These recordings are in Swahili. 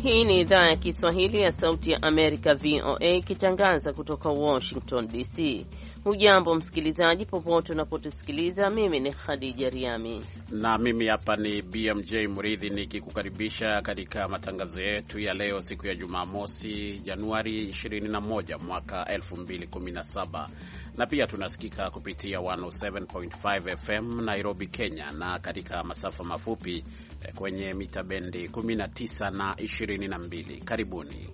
Hii ni idhaa ya Kiswahili ya Sauti ya Amerika, VOA, ikitangaza kutoka Washington DC. Hujambo msikilizaji, popote unapotusikiliza. Mimi ni Khadija Riami na mimi hapa ni BMJ Muridhi nikikukaribisha katika matangazo yetu ya leo, siku ya Jumamosi, Januari 21 mwaka 2017. Na pia tunasikika kupitia 107.5 FM Nairobi, Kenya, na katika masafa mafupi kwenye mita bendi 19 na 22. Karibuni.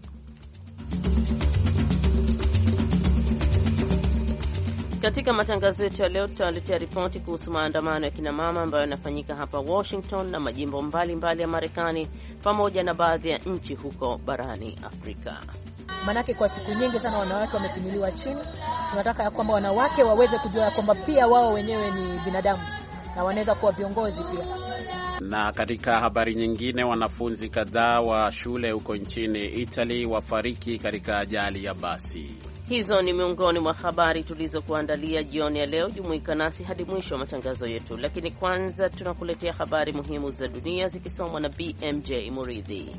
Katika matangazo yetu ya leo tutawaletea ripoti kuhusu maandamano ya kina mama ambayo yanafanyika hapa Washington na majimbo mbalimbali ya Marekani pamoja na baadhi ya nchi huko barani Afrika. Manake kwa siku nyingi sana wanawake wamefinyiliwa chini. Tunataka ya kwamba wanawake waweze kujua ya kwamba pia wao wenyewe ni binadamu na wanaweza kuwa viongozi pia. Na katika habari nyingine, wanafunzi kadhaa wa shule huko nchini Italy wafariki katika ajali ya basi. Hizo ni miongoni mwa habari tulizokuandalia jioni ya leo. Jumuika nasi hadi mwisho wa matangazo yetu, lakini kwanza tunakuletea habari muhimu za dunia zikisomwa na BMJ Muridhi.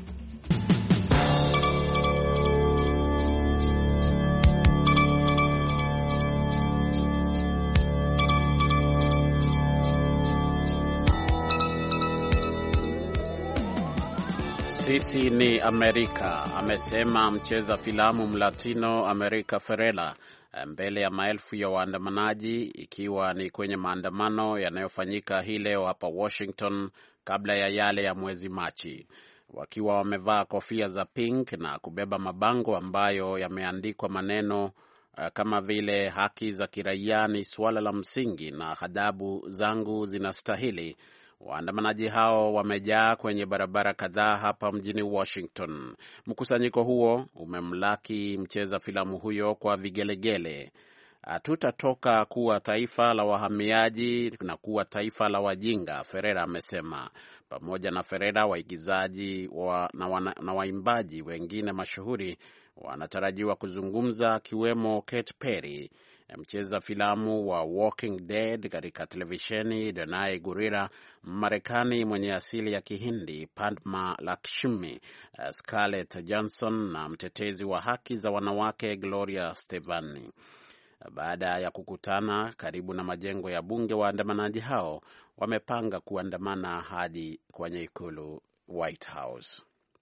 Sisi ni Amerika, amesema mcheza filamu mlatino America Ferrera mbele ya maelfu ya waandamanaji, ikiwa ni kwenye maandamano yanayofanyika hii leo hapa Washington kabla ya yale ya mwezi Machi. Wakiwa wamevaa kofia za pink na kubeba mabango ambayo yameandikwa maneno kama vile haki za kiraia ni suala la msingi na adabu zangu zinastahili. Waandamanaji hao wamejaa kwenye barabara kadhaa hapa mjini Washington. Mkusanyiko huo umemlaki mcheza filamu huyo kwa vigelegele. Hatutatoka kuwa taifa la wahamiaji na kuwa taifa la wajinga, Ferrera amesema. Pamoja na Ferrera, waigizaji na waimbaji wengine mashuhuri wanatarajiwa kuzungumza, akiwemo Katy Perry, mcheza filamu wa Walking Dead katika televisheni, Danai Gurira, Marekani mwenye asili ya Kihindi Padma Lakshmi, Scarlett Johansson na mtetezi wa haki za wanawake Gloria Stefani. Baada ya kukutana karibu na majengo ya bunge, waandamanaji hao wamepanga kuandamana hadi kwenye ikulu White House.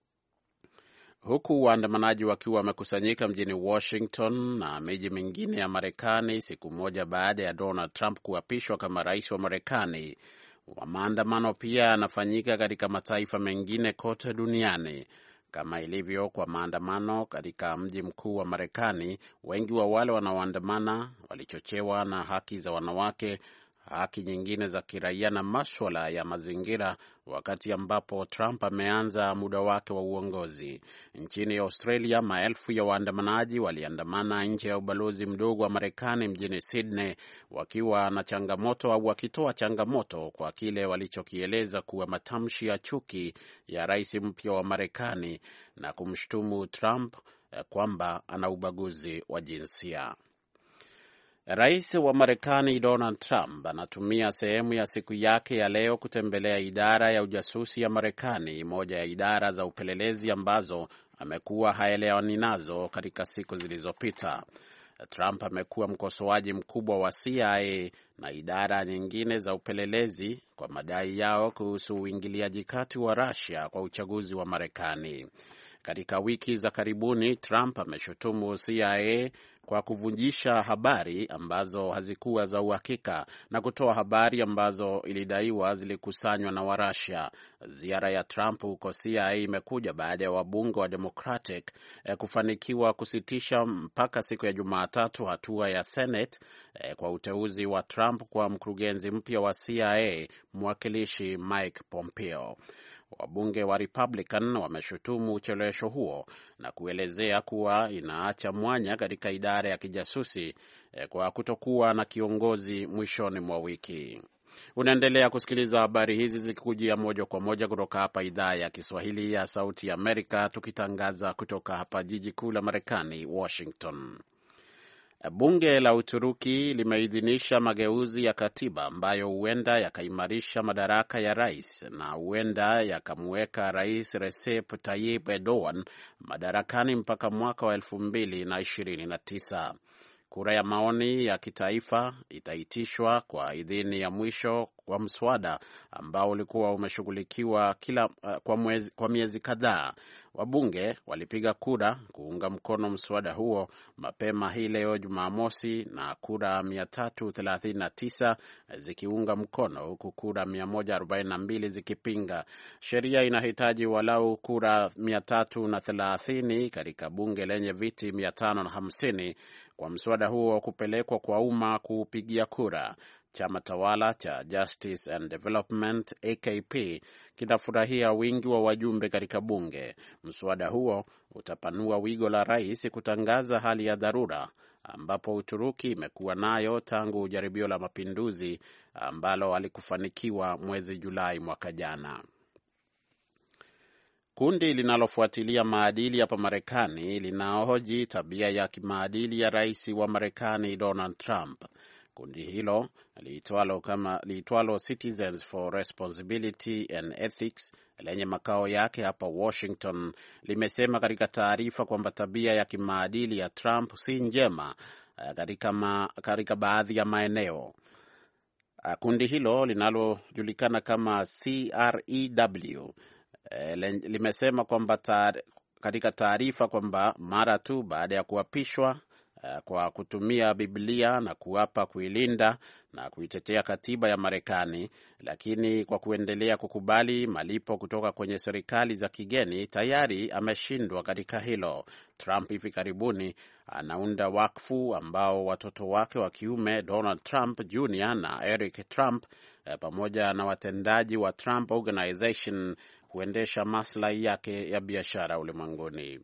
Huku waandamanaji wakiwa wamekusanyika mjini Washington na miji mingine ya Marekani siku moja baada ya Donald Trump kuapishwa kama rais wa Marekani, maandamano pia yanafanyika katika mataifa mengine kote duniani. Kama ilivyo kwa maandamano katika mji mkuu wa Marekani, wengi wa wale wanaoandamana walichochewa na haki za wanawake, haki nyingine za kiraia na maswala ya mazingira, wakati ambapo Trump ameanza muda wake wa uongozi. Nchini Australia, maelfu ya waandamanaji waliandamana nje ya ubalozi mdogo wa Marekani mjini Sydney, wakiwa na changamoto au wakitoa changamoto kwa kile walichokieleza kuwa matamshi ya chuki ya rais mpya wa Marekani na kumshutumu Trump kwamba ana ubaguzi wa jinsia. Rais wa Marekani Donald Trump anatumia sehemu ya siku yake ya leo kutembelea idara ya ujasusi ya Marekani, moja ya idara za upelelezi ambazo amekuwa haelewani nazo katika siku zilizopita. Trump amekuwa mkosoaji mkubwa wa CIA na idara nyingine za upelelezi kwa madai yao kuhusu uingiliaji kati wa Russia kwa uchaguzi wa Marekani. Katika wiki za karibuni, Trump ameshutumu CIA kwa kuvunjisha habari ambazo hazikuwa za uhakika na kutoa habari ambazo ilidaiwa zilikusanywa na Warusia. Ziara ya Trump huko CIA imekuja baada ya wabunge wa Democratic kufanikiwa kusitisha mpaka siku ya Jumatatu hatua ya Senate kwa uteuzi wa Trump kwa mkurugenzi mpya wa CIA, mwakilishi Mike Pompeo. Wabunge wa Republican wameshutumu uchelewesho huo na kuelezea kuwa inaacha mwanya katika idara ya kijasusi kwa kutokuwa na kiongozi mwishoni mwa wiki. Unaendelea kusikiliza habari hizi zikikujia moja kwa moja kutoka hapa idhaa ya Kiswahili ya Sauti ya Amerika, tukitangaza kutoka hapa jiji kuu la Marekani, Washington. Bunge la Uturuki limeidhinisha mageuzi ya katiba ambayo huenda yakaimarisha madaraka ya rais na huenda yakamweka Rais Recep Tayyip Erdogan madarakani mpaka mwaka wa 2029. Kura ya maoni ya kitaifa itaitishwa kwa idhini ya mwisho kwa mswada ambao ulikuwa umeshughulikiwa kwa miezi kadhaa. Wabunge walipiga kura kuunga mkono mswada huo mapema hii leo Jumamosi, na kura 339 zikiunga mkono huku kura 142 zikipinga. Sheria inahitaji walau kura 330 katika bunge lenye viti 550 kwa mswada huo kupelekwa kwa umma kuupigia kura. Chama tawala cha Justice and Development AKP kinafurahia wingi wa wajumbe katika bunge. Mswada huo utapanua wigo la rais kutangaza hali ya dharura ambapo Uturuki imekuwa nayo tangu jaribio la mapinduzi ambalo halikufanikiwa mwezi Julai mwaka jana. Kundi linalofuatilia maadili hapa Marekani linahoji tabia ya kimaadili ya rais wa Marekani Donald Trump. Kundi hilo liitwalo Citizens for Responsibility and Ethics lenye makao yake hapa Washington limesema katika taarifa kwamba tabia ya kimaadili ya Trump si njema katika baadhi ya maeneo. Kundi hilo linalojulikana kama CREW limesema kwamba katika taarifa kwamba mara tu baada ya kuapishwa kwa kutumia Biblia na kuapa kuilinda na kuitetea katiba ya Marekani, lakini kwa kuendelea kukubali malipo kutoka kwenye serikali za kigeni, tayari ameshindwa katika hilo. Trump hivi karibuni anaunda wakfu ambao watoto wake wa kiume Donald Trump Jr. na Eric Trump pamoja na watendaji wa Trump Organization kuendesha maslahi yake ya biashara ulimwenguni.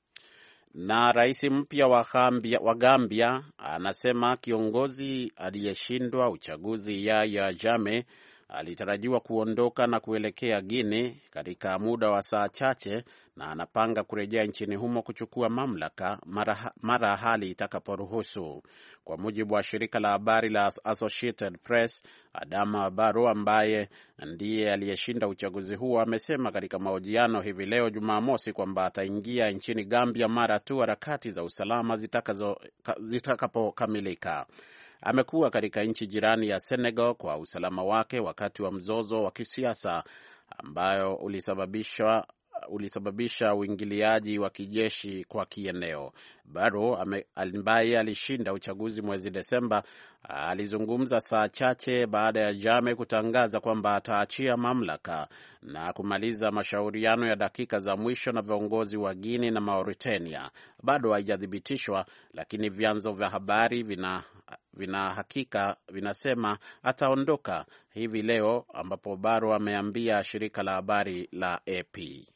Na rais mpya wa Gambia anasema kiongozi aliyeshindwa uchaguzi Yahya Jammeh alitarajiwa kuondoka na kuelekea Guinea katika muda wa saa chache, na anapanga kurejea nchini humo kuchukua mamlaka mara hali itakaporuhusu. Kwa mujibu wa shirika la habari la Associated Press, Adama Barrow ambaye ndiye aliyeshinda uchaguzi huo amesema katika mahojiano hivi leo Jumamosi kwamba ataingia nchini Gambia mara tu harakati za usalama zitakapokamilika. Amekuwa katika nchi jirani ya Senegal kwa usalama wake wakati wa mzozo wa kisiasa ambayo ulisababisha uingiliaji wa kijeshi kwa kieneo. Barrow ambaye alishinda uchaguzi mwezi Desemba alizungumza saa chache baada ya Jammeh kutangaza kwamba ataachia mamlaka na kumaliza mashauriano ya dakika za mwisho na viongozi wa Guinea na Mauritania. Bado haijathibitishwa, lakini vyanzo vya habari vinasema ataondoka hivi leo, ambapo Barrow ameambia shirika la habari la AP.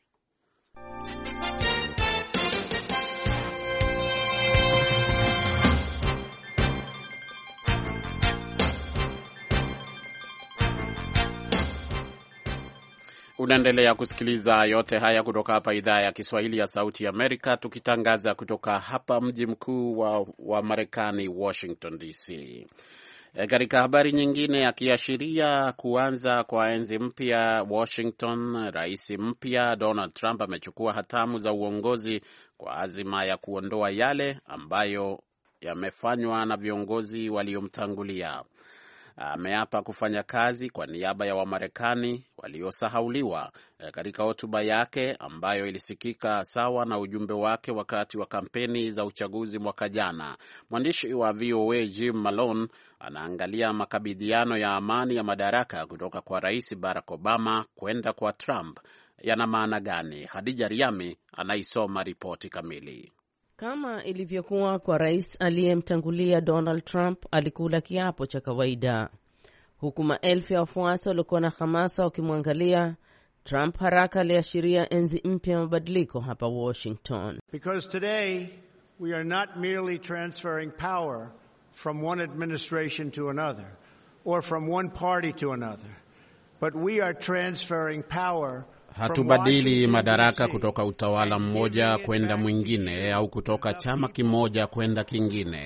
Unaendelea kusikiliza yote haya kutoka hapa idhaa ya Kiswahili ya Sauti Amerika, tukitangaza kutoka hapa mji mkuu wa Marekani, Washington DC. Katika habari nyingine, akiashiria kuanza kwa enzi mpya Washington, rais mpya Donald Trump amechukua hatamu za uongozi kwa azima ya kuondoa yale ambayo yamefanywa na viongozi waliomtangulia. Ameapa kufanya kazi kwa niaba ya Wamarekani waliosahauliwa katika hotuba yake ambayo ilisikika sawa na ujumbe wake wakati wa kampeni za uchaguzi mwaka jana. Mwandishi wa VOA Jim Malone anaangalia makabidhiano ya amani ya madaraka kutoka kwa Rais Barack Obama kwenda kwa Trump yana maana gani? Hadija Riami anaisoma ripoti kamili. Kama ilivyokuwa kwa rais aliyemtangulia Donald Trump, alikula kiapo cha kawaida, huku maelfu ya wafuasi waliokuwa na hamasa wakimwangalia. Trump haraka aliashiria enzi mpya ya mabadiliko hapa Washington. Because today we are not merely transferring power from one administration to another or from one party to another, but we are transferring power. Hatubadili madaraka kutoka utawala mmoja kwenda mwingine au kutoka chama kimoja kwenda kingine.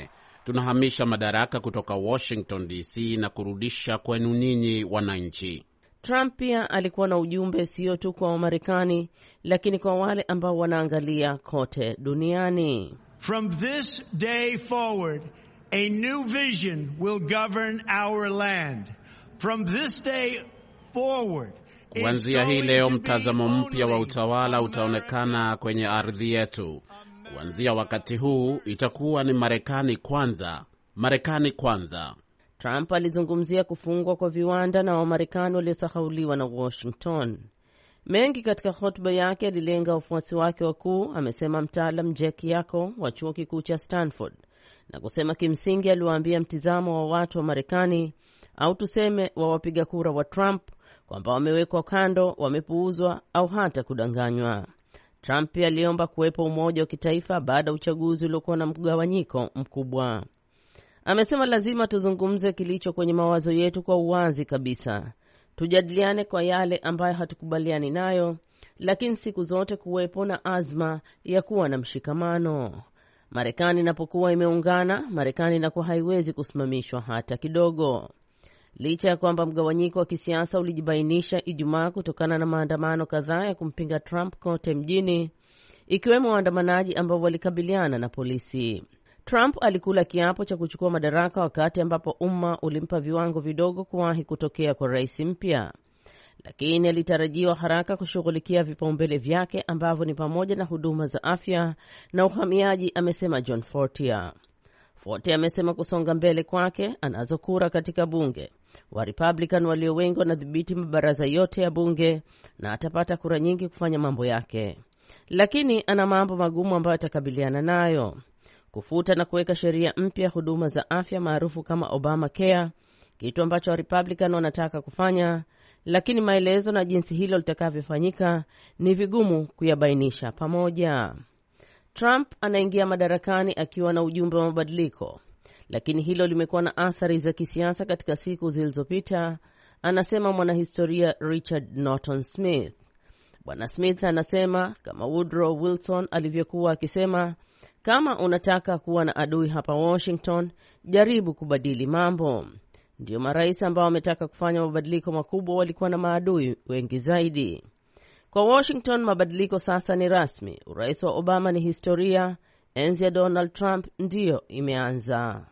tunahamisha madaraka kutoka Washington DC na kurudisha kwenu ninyi wananchi. Trump pia alikuwa na ujumbe sio tu kwa Wamarekani, lakini kwa wale ambao wanaangalia kote duniani. From this day forward, a new vision will govern our land. From this day forward, kuanzia hii leo mtazamo mpya wa utawala utaonekana kwenye ardhi yetu. Kuanzia wakati huu itakuwa ni Marekani kwanza, Marekani kwanza. Trump alizungumzia kufungwa kwa viwanda na Wamarekani waliosahauliwa na Washington. Mengi katika hotuba yake alilenga wafuasi wake wakuu, amesema mtaalam Jack Yako wa chuo kikuu cha Stanford, na kusema kimsingi aliwaambia mtizamo wa watu wa Marekani, au tuseme wa wapiga kura wa Trump, kwamba wamewekwa kando, wamepuuzwa au hata kudanganywa. Trump pia aliomba kuwepo umoja wa kitaifa baada ya uchaguzi uliokuwa na mgawanyiko mkubwa. Amesema lazima tuzungumze kilicho kwenye mawazo yetu kwa uwazi kabisa. Tujadiliane kwa yale ambayo hatukubaliani nayo, lakini siku zote kuwepo na azma ya kuwa na mshikamano. Marekani inapokuwa imeungana, Marekani inakuwa haiwezi kusimamishwa hata kidogo. Licha ya kwamba mgawanyiko wa kisiasa ulijibainisha Ijumaa kutokana na maandamano kadhaa ya kumpinga Trump kote mjini, ikiwemo waandamanaji ambao walikabiliana na polisi. Trump alikula kiapo cha kuchukua madaraka wakati ambapo umma ulimpa viwango vidogo kuwahi kutokea kwa rais mpya, lakini alitarajiwa haraka kushughulikia vipaumbele vyake ambavyo ni pamoja na huduma za afya na uhamiaji, amesema John Fortier. Fortier amesema kusonga mbele kwake, anazo kura katika bunge, wa Republican walio wengi wanadhibiti mabaraza yote ya bunge na atapata kura nyingi kufanya mambo yake, lakini ana mambo magumu ambayo atakabiliana nayo: kufuta na kuweka sheria mpya huduma za afya maarufu kama Obamacare, kitu ambacho wa Republican wanataka kufanya, lakini maelezo na jinsi hilo litakavyofanyika ni vigumu kuyabainisha pamoja. Trump anaingia madarakani akiwa na ujumbe wa mabadiliko, lakini hilo limekuwa na athari za kisiasa katika siku zilizopita, anasema mwanahistoria Richard Norton Smith. Bwana Smith anasema kama Woodrow Wilson alivyokuwa akisema, kama unataka kuwa na adui hapa Washington, jaribu kubadili mambo. Ndio marais ambao wametaka kufanya mabadiliko makubwa walikuwa na maadui wengi zaidi. Kwa Washington, mabadiliko sasa ni rasmi. Urais wa Obama ni historia. Enzi ya Donald Trump ndiyo imeanza.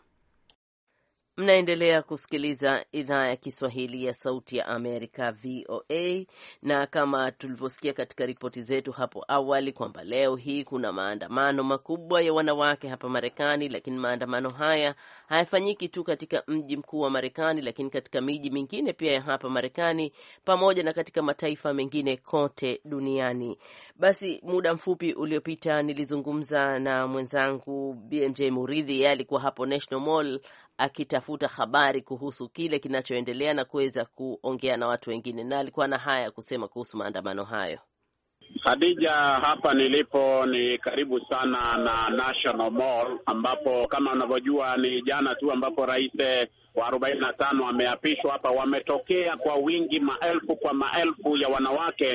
Mnaendelea kusikiliza idhaa ya Kiswahili ya Sauti ya Amerika, VOA, na kama tulivyosikia katika ripoti zetu hapo awali kwamba leo hii kuna maandamano makubwa ya wanawake hapa Marekani, lakini maandamano haya hayafanyiki tu katika mji mkuu wa Marekani, lakini katika miji mingine pia ya hapa Marekani, pamoja na katika mataifa mengine kote duniani. Basi muda mfupi uliopita nilizungumza na mwenzangu BMJ Muridhi, yeye alikuwa hapo National Mall akitafuta habari kuhusu kile kinachoendelea na kuweza kuongea na watu wengine, na alikuwa na haya kusema kuhusu maandamano hayo. Khadija, hapa nilipo ni karibu sana na National Mall, ambapo kama unavyojua ni jana tu ambapo rais wa 45 ameapishwa hapa. Wametokea kwa wingi, maelfu kwa maelfu ya wanawake,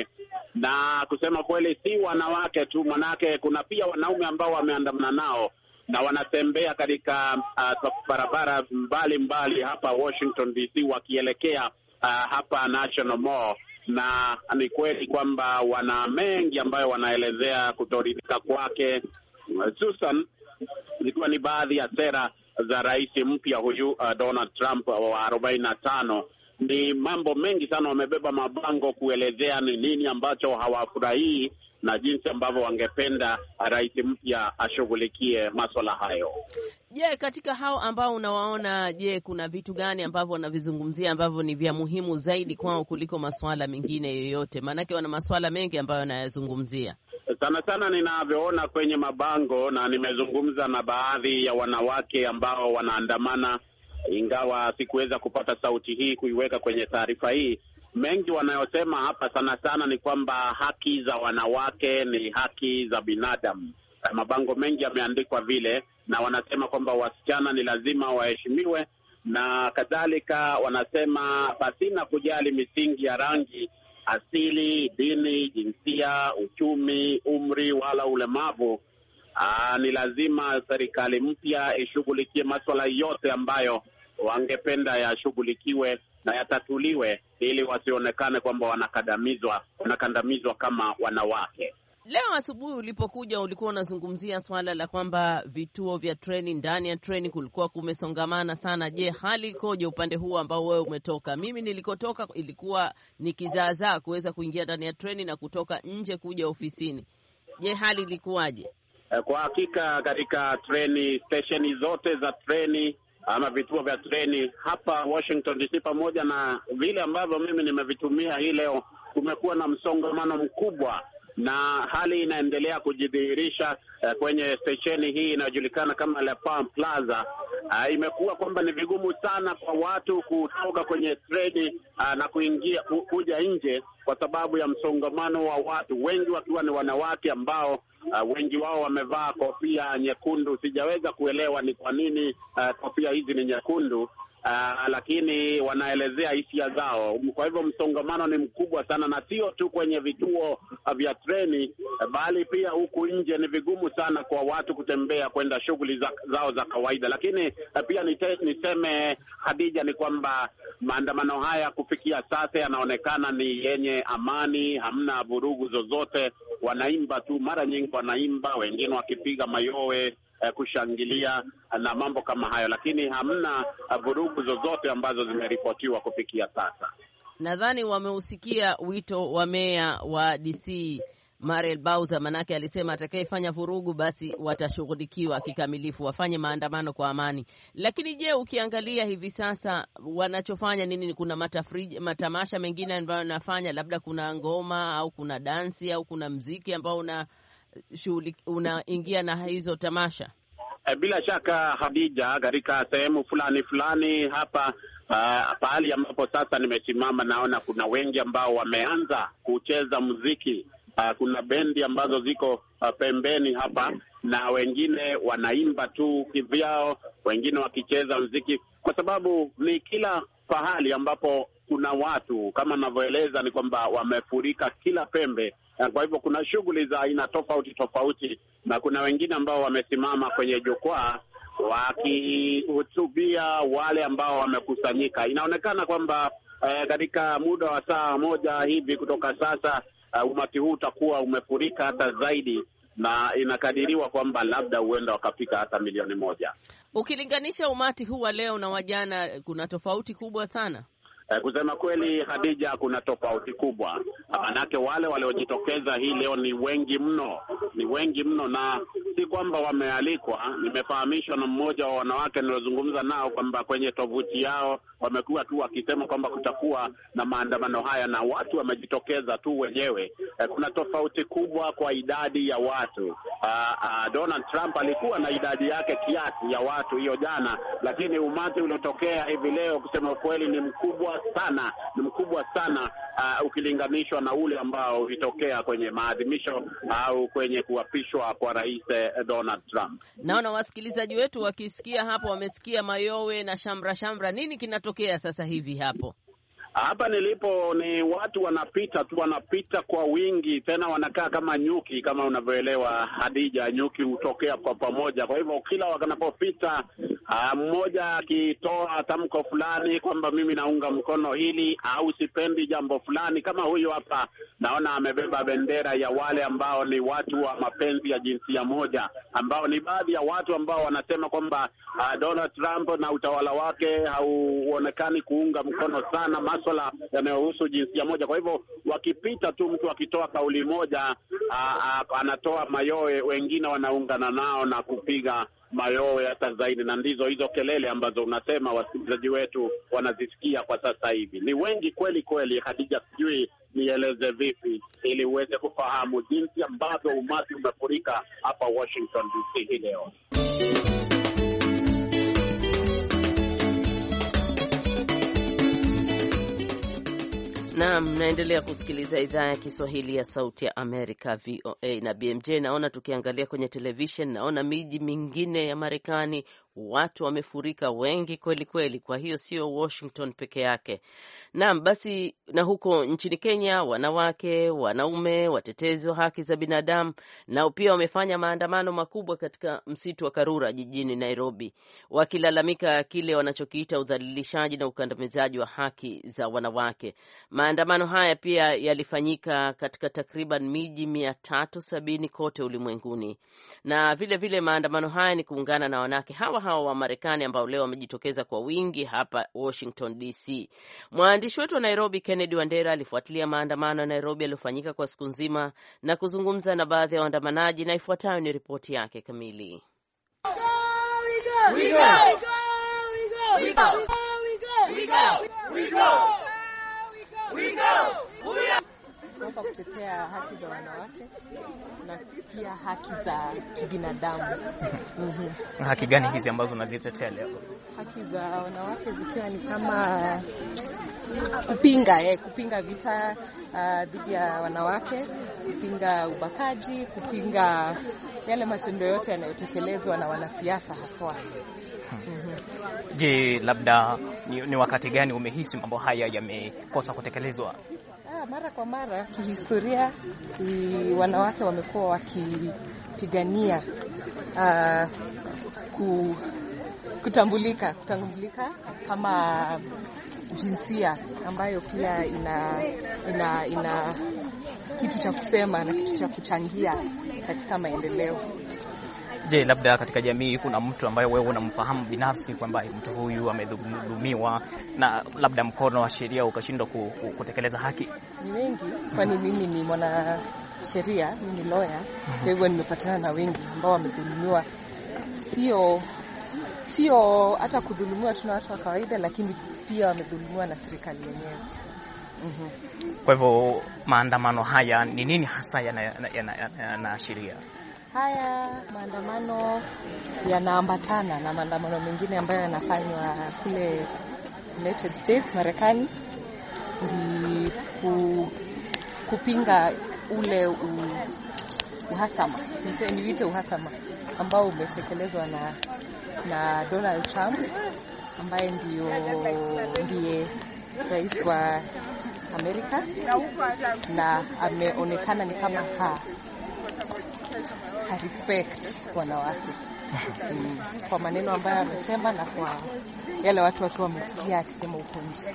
na kusema kweli si wanawake tu, manake kuna pia wanaume ambao wameandamana nao na wanatembea katika barabara mbali hapa Washington DC wakielekea hapa National Mall. Na ni kweli kwamba wana mengi ambayo wanaelezea kutoridhika kwake, hususan ikiwa ni baadhi ya sera za rais mpya huyu Donald Trump wa 45. Ni mambo mengi sana, wamebeba mabango kuelezea ni nini ambacho hawafurahii na jinsi ambavyo wangependa rais mpya ashughulikie masuala hayo. Je, katika hao ambao unawaona, je, kuna vitu gani ambavyo wanavizungumzia ambavyo ni vya muhimu zaidi kwao kuliko masuala mengine yoyote? Maanake wana masuala mengi ambayo wanayazungumzia. Sana sana ninavyoona kwenye mabango, na nimezungumza na baadhi ya wanawake ambao wanaandamana, ingawa sikuweza kupata sauti hii kuiweka kwenye taarifa hii. Mengi wanayosema hapa sana sana ni kwamba haki za wanawake ni haki za binadamu. Mabango mengi yameandikwa vile, na wanasema kwamba wasichana ni lazima waheshimiwe na kadhalika. Wanasema pasina kujali misingi ya rangi, asili, dini, jinsia, uchumi, umri wala ulemavu. ni lazima serikali mpya ishughulikie masuala yote ambayo wangependa yashughulikiwe na yatatuliwe, ili wasionekane kwamba wanakandamizwa kama wanawake. Leo asubuhi ulipokuja ulikuwa unazungumzia swala la kwamba vituo vya treni, ndani ya treni kulikuwa kumesongamana sana. Je, hali ikoje upande huu ambao wewe umetoka? Mimi nilikotoka ilikuwa ni kizaazaa kuweza kuingia ndani ya treni na kutoka nje kuja ofisini. Je, hali ilikuwaje? Kwa hakika katika treni, stesheni zote za treni ama vituo vya treni hapa Washington DC, pamoja na vile ambavyo mimi nimevitumia hii leo, kumekuwa na msongamano mkubwa, na hali inaendelea kujidhihirisha kwenye stesheni hii inayojulikana kama La Palm Plaza. Imekuwa kwamba ni vigumu sana kwa watu kutoka kwenye treni na kuja nje kwa sababu ya msongamano wa watu, wengi wakiwa ni wanawake ambao wengi wao wamevaa kofia nyekundu. Sijaweza kuelewa ni kwa nini kofia hizi ni nyekundu. Lakini wanaelezea hisia zao. Kwa hivyo msongamano ni mkubwa sana, na sio tu kwenye vituo vya treni, bali pia huku nje ni vigumu sana kwa watu kutembea kwenda shughuli zao za kawaida. Lakini pia niseme Hadija, ni kwamba maandamano haya kufikia sasa yanaonekana ni yenye amani, hamna vurugu zozote. Wanaimba tu, mara nyingi wanaimba, wengine wakipiga mayowe kushangilia na mambo kama hayo, lakini hamna vurugu zozote ambazo zimeripotiwa kufikia sasa. Nadhani wameusikia wito wa meya wa DC Muriel Bowser, manake alisema atakayefanya vurugu basi watashughulikiwa kikamilifu, wafanye maandamano kwa amani. Lakini je, ukiangalia hivi sasa wanachofanya nini? Kuna matamasha mengine ambayo wanafanya, labda kuna ngoma au kuna dansi au kuna mziki ambao unaingia na hizo tamasha? Bila shaka Hadija, katika sehemu fulani hapa pahali ambapo sasa nimesimama, naona kuna wengi ambao wameanza kucheza muziki. Kuna bendi ambazo ziko pembeni hapa, na wengine wanaimba tu kivyao, wengine wakicheza muziki, kwa sababu ni kila pahali ambapo kuna watu, kama ninavyoeleza, ni kwamba wamefurika kila pembe. Kwa hivyo kuna shughuli za aina tofauti, na kuna wengine ambao wamesimama kwenye jukwaa wakihutubia wale ambao wamekusanyika. Inaonekana kwamba katika muda wa saa moja hivi kutoka sasa, umati huu utakuwa umefurika hata zaidi, na inakadiriwa kwamba labda huenda wakafika hata 1,000,000. Ukilinganisha umati huu wa leo na wajana, kuna tofauti kubwa sana? Kusema kweli Hadija, kuna tofauti kubwa. Manake wale waliojitokeza hii leo ni wengi mno, na si kwamba wamealikwa. Nimefahamishwa na mmoja wa wanawake niliozungumza nao kwamba kwenye tovuti yao wamekuwa tu wakisema kwamba kutakuwa na maandamano haya na watu wamejitokeza tu wenyewe. Kuna tofauti kubwa kwa idadi ya watu. Donald Trump alikuwa na idadi yake kiasi ya watu hiyo jana, lakini umati uliotokea hivi leo kusema kweli ni mkubwa sana ukilinganishwa na ule ambao ulitokea kwenye maadhimisho au kwenye kuapishwa kwa Rais Donald Trump. Naona wasikilizaji wetu wakisikia hapo, wamesikia mayowe na shamra. Nini kinatokea sasa hivi hapo? Hapa nilipo ni watu wanapita kwa wingi, tena wanakaa kama nyuki. Kama unavyoelewa Hadija, nyuki hutokea kwa pamoja. Kwa hivyo kila wanapopita, mmoja akitoa tamko fulani kwamba mimi naunga mkono hili au sipendi jambo fulani. Kama huyu hapa naona amebeba bendera ya wale ambao ni watu wa mapenzi ya jinsia moja, ambao ni baadhi ya watu ambao wanasema kwamba Donald Trump na utawala wake hauonekani kuunga mkono sana masuala yanayohusu jinsia moja. Kwa hivyo wakipita tu, mtu akitoa kauli moja anatoa mayowe, wengine wanaungana nao na kupiga mayowe hata zaidi, na ndizo hizo kelele ambazo unasema wasikilizaji wetu wanazisikia kwa sasa hivi. Ni wengi kweli Hadija, sijui nieleze vipi ili uweze kufahamu jinsi ambavyo umati umefurika hapa Washington DC hii leo. Naam, naendelea kusikiliza idhaa ya Kiswahili ya Sauti ya Amerika, VOA na BMJ. Naona tukiangalia kwenye television, naona miji mingine ya Marekani, watu wamefurika wengi kweli kweli. Kwa hiyo sio Washington peke yake. Naam, basi na huko nchini Kenya, wanawake, wanaume, watetezi wa haki za binadamu nao pia wamefanya maandamano makubwa katika msitu wa Karura jijini Nairobi, wakilalamika kile wanachokiita udhalilishaji na ukandamizaji wa haki za wanawake. Maandamano haya pia yalifanyika katika takriban miji 370 kote ulimwenguni. Na vile vile maandamano haya ni kuungana na wanawake hawa wa Marekani ambao leo wamejitokeza kwa wingi hapa Washington DC. Mwandishi wetu wa Nairobi Kennedy Wandera alifuatilia maandamano ya Nairobi yaliyofanyika kwa siku nzima na kuzungumza na baadhi ya waandamanaji, na ifuatayo ni ripoti yake kamili. Kwa kutetea haki za wanawake na pia haki za kibinadamu. Haki gani hizi ambazo unazitetea leo? Haki za wanawake zikiwa ni kama kupinga vita dhidi ya wanawake, kupinga ubakaji, kupinga yale matendo yote yanayotekelezwa na wanasiasa haswa. Je, labda ni wakati gani umehisi mambo haya yamekosa kutekelezwa? Mara kwa mara kihistoria wanawake wamekuwa wakipigania kutambulika kama jinsia ambayo pia ina kitu cha kusema na kitu cha kuchangia katika maendeleo. Je, labda katika jamii kuna mtu ambaye wewe unamfahamu binafsi kwamba mtu huyu amedhulumiwa na labda mkono wa sheria ukashindwa kutekeleza haki? Ni wengi, kwani mimi ni mwana sheria, mimi ni lawyer. Kwa hivyo nimepatana na wengi ambao wamedhulumiwa. Sio hata kudhulumiwa tuna watu wa kawaida, lakini pia wamedhulumiwa na serikali yenyewe. Kwa hivyo maandamano haya ni nini hasa yanaashiria? Haya maandamano yanaambatana na maandamano mengine ambayo yanafanywa kule United States, Marekani, ni kupinga ule uhasama, niite uhasama ambao umetekelezwa na Donald Trump ambaye ndiye rais wa Amerika, na ameonekana ni kama respect wanawake kwa maneno ambayo amesema na kwa yale watu wamesikia akisema huko nje.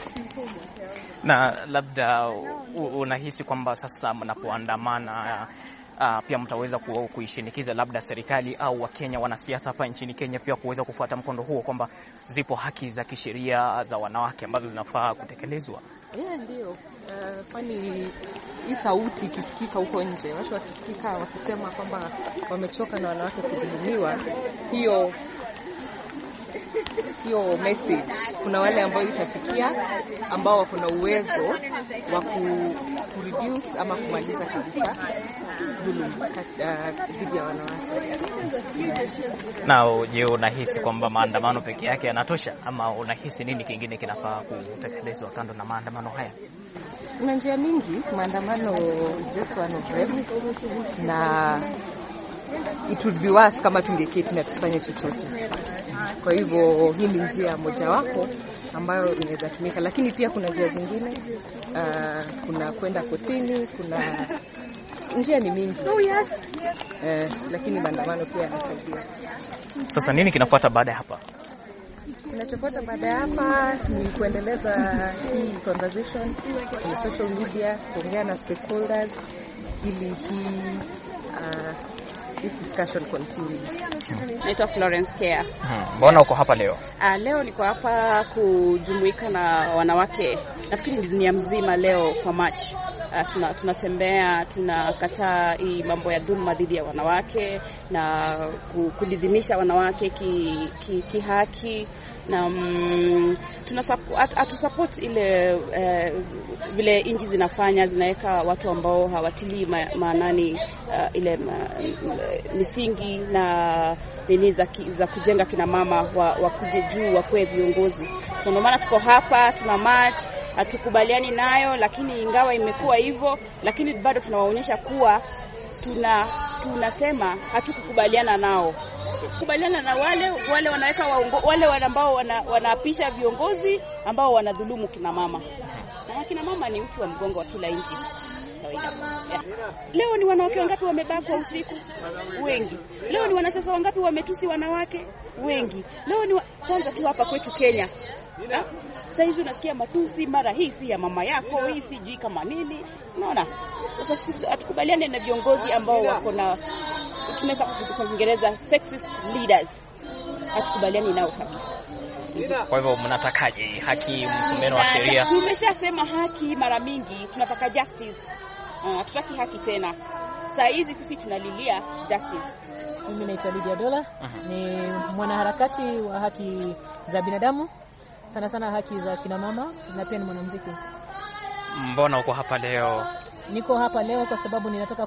Na labda unahisi kwamba sasa mnapoandamana pia mtaweza kuishinikiza labda serikali au Wakenya, wanasiasa hapa nchini Kenya pia kuweza kufuata mkondo huo kwamba zipo haki za kisheria za wanawake ambazo zinafaa kutekelezwa? Ndio. Kwani hii sauti ikisikika huko nje, watu wakisikika wakisema kwamba wamechoka na wanawake kudhulumiwa, hiyo message kuna wale ambao itafikia, ambao wako na uwezo wa reduce ama kumaliza kabisa dhuluma dhidi ya wanawake. Na je, unahisi kwamba maandamano peke yake yanatosha ama unahisi nini kingine kinafaa kutekelezwa kando na maandamano haya? Kuna njia mingi. Maandamano is just one of them, na it would be worse kama tungeketi na tusifanye chochote. Kwa hivyo hii ni njia mojawapo ambayo inaweza tumika, lakini pia kuna njia zingine. Kuna kwenda kotini, kuna njia ni mingi. Lakini maandamano pia yanasaidia. Sasa nini kinafuata baada ya hapa? Kinachofuata baada ya hapa ni kuendeleza hii conversation kwenye social media, kuongea na stakeholders ili this discussion continue. Naitwa Florence Care. Mbona uko hapa leo? Leo niko hapa kujumuika na wanawake. Nafikiri ni dunia mzima leo kwa march. Tunatembea, tunakataa hii mambo ya dhulma dhidi ya wanawake na kulidhimisha wanawake kihaki, na tunasupport ile vile inji zinaweka watu ambao hawatili maanani ile misingi na nini za kujenga kina mama wa kuje juu wakuwe viongozi. So ndio maana tuko hapa, tuna march. Hatukubaliani nayo, lakini ingawa imekuwa hivyo, lakini bado tunawaonyesha kuwa tunasema hatukukubaliana nao. Kubaliana na wale wanaweka wale ambao wanaapisha viongozi ambao wanadhulumu kina mama. Na kina mama ni uti wa mgongo wa kila nchi. Leo ni wanawake wangapi wamebakwa usiku? Wengi. Leo ni wanasiasa wangapi wametusi wanawake? Wengi. Leo ni kwanza tu hapa kwetu Kenya. Sasa hizi unasikia matusi, mara hii si ya mama yako, hii sijui kama nini. Unaona? Sasa sisi hatukubaliane na viongozi ambao wako na tunaita kwa Kiingereza sexist leaders. Hatukubaliani nao kabisa. Kwa hivyo mnatakaje haki, msumeno wa sheria? Tumeshasema haki mara mingi, tunataka justice. Hatutaki haki tena. Saa hizi sisi tunalilia justice. Mimi naitwa Lydia Dola, ni mwanaharakati wa haki za binadamu, sana sana haki za kina mama, na pia ni mwanamuziki. Mbona uko hapa leo? Niko hapa leo kwa sababu ninataka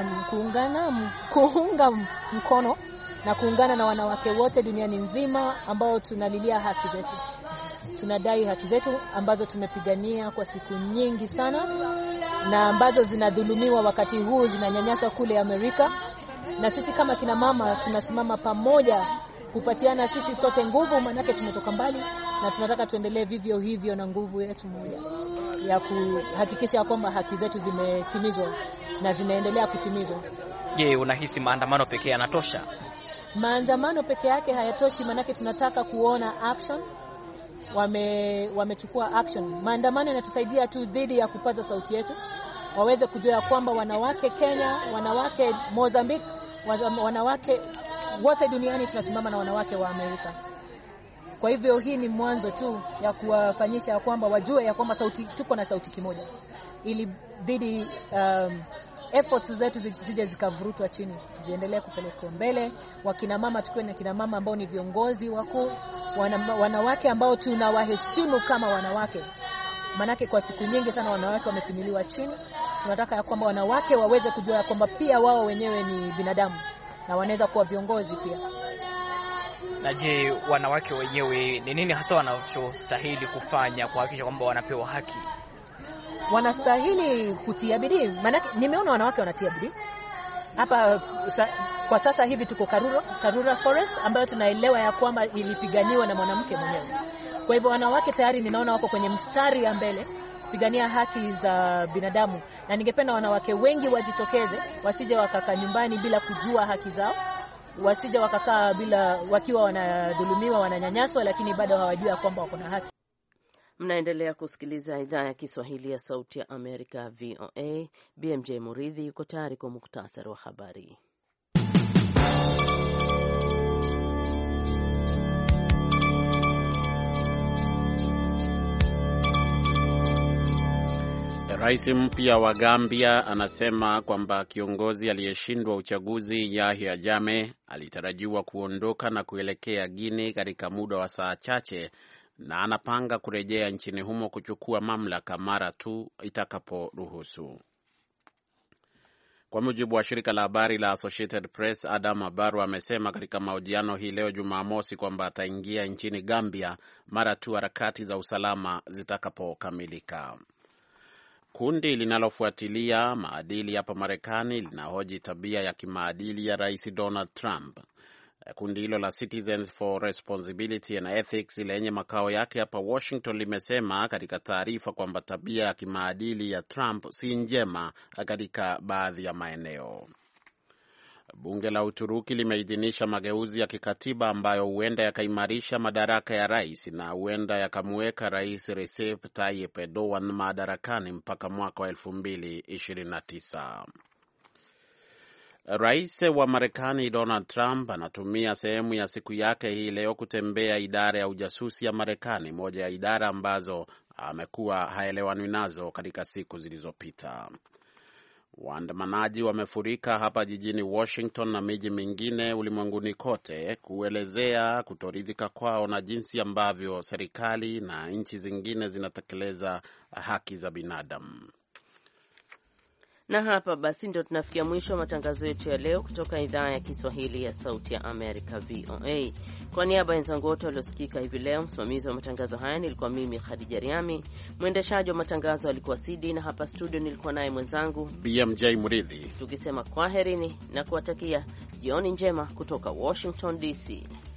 kuunga mkono na kuungana na wanawake wote duniani nzima ambao tunalilia haki zetu. Tunadai haki zetu ambazo tumepigania kwa siku nyingi sana na ambazo zinadhulumiwa wakati huu, zinanyanyaswa kule Amerika. Na sisi kama kina mama tunasimama pamoja kupatiana sisi sote nguvu, manake tumetoka mbali na tunataka tuendelee vivyo hivyo na nguvu yetu moja ya kuhakikisha kwamba haki zetu zimetimizwa na zinaendelea kutimizwa. Je, unahisi maandamano pekee yanatosha? Maandamano pekee yake hayatoshi, manake tunataka kuona action. Wamechukua action. Maandamano yanatusaidia tu dhidi ya kupaza sauti yetu, waweze kujua kwamba wanawake Kenya, wanawake Mozambique, wanawake wote duniani tunasimama na wanawake wa Amerika. Kwa hivyo hii ni mwanzo tu ya kuwafanyisha kwamba wajue ya kwamba tuko na sauti kimoja, ili dhidi efforts zetu zisije zikavurutwa chini, ziendelee kupelekwa mbele. Wakina mama tukiwe na kina mama ambao ni viongozi wakuu, wanawake ambao tunawaheshimu kama wanawake. Manake kwa siku nyingi sana wanawake wametimiliwa chini. Tunataka ya kwamba wanawake waweze kujua kwamba pia wao wenyewe ni binadamu na wanaweza kuwa viongozi pia. Na je, wanawake wenyewe ni nini hasa wanachostahili kufanya kuhakikisha kwamba wanapewa haki? Wanastahili kutia bidii. Maana nimeona wanawake wanatia bidii. Hapa kwa sasa hivi tuko Karura Forest ambayo tunaelewa ya kwamba ilipiganiwa na mwanamke mwenyewe. Kwa hivyo wanawake tayari ninaona wako kwenye mstari ya mbele kupigania haki za binadamu, na ningependa wanawake wengi wajitokeze, wasije wakakaa nyumbani bila kujua haki zao, wasije wakakaa bila wakiwa wanadhulumiwa, wananyanyaswa, lakini bado hawajui kwamba wako na haki. Mnaendelea kusikiliza idhaa ya Kiswahili ya Sauti ya Amerika, VOA. BMJ Muridhi yuko tayari kwa muktasari wa habari. Rais mpya wa Gambia anasema kwamba kiongozi aliyeshindwa uchaguzi Yahya Jammeh alitarajiwa kuondoka na kuelekea Guinea katika muda wa saa chache, na anapanga kurejea nchini humo kuchukua mamlaka mara tu itakaporuhusu. Kwa mujibu wa shirika la habari la Associated Press, Adama Barrow amesema katika mahojiano hii leo Jumamosi kwamba ataingia nchini Gambia mara tu harakati za usalama zitakapokamilika. Kundi linalofuatilia maadili hapa Marekani linahoji tabia ya kimaadili ya Rais Donald Trump. Kundi hilo la Citizens for Responsibility and Ethics lenye makao yake hapa Washington limesema katika taarifa kwamba tabia ya kimaadili ya Trump si njema katika baadhi ya maeneo. Bunge la Uturuki limeidhinisha mageuzi ya kikatiba ambayo huenda yakaimarisha madaraka ya rais na huenda yakamweka Rais Recep Tayyip Erdogan madarakani mpaka mwaka wa 2029. Rais wa Marekani Donald Trump anatumia sehemu ya siku yake hii leo kutembea idara ya ujasusi ya Marekani, moja ya idara ambazo amekuwa haelewani nazo katika siku zilizopita. Waandamanaji wamefurika hapa jijini Washington na miji mingine ulimwenguni kote kuelezea kutoridhika kwao na jinsi ambavyo serikali na nchi zingine zinatekeleza haki za binadamu. Na hapa basi ndio tunafikia mwisho wa matangazo yetu ya leo kutoka idhaa ya Kiswahili ya Sauti ya Amerika, VOA. Kwa niaba ya wenzangu wote waliosikika hivi leo, msimamizi wa matangazo haya nilikuwa mimi Khadija Riami, mwendeshaji wa matangazo alikuwa Sidi, na hapa studio nilikuwa naye mwenzangu BMJ Muridhi, tukisema kwaherini na kuwatakia jioni njema kutoka Washington DC.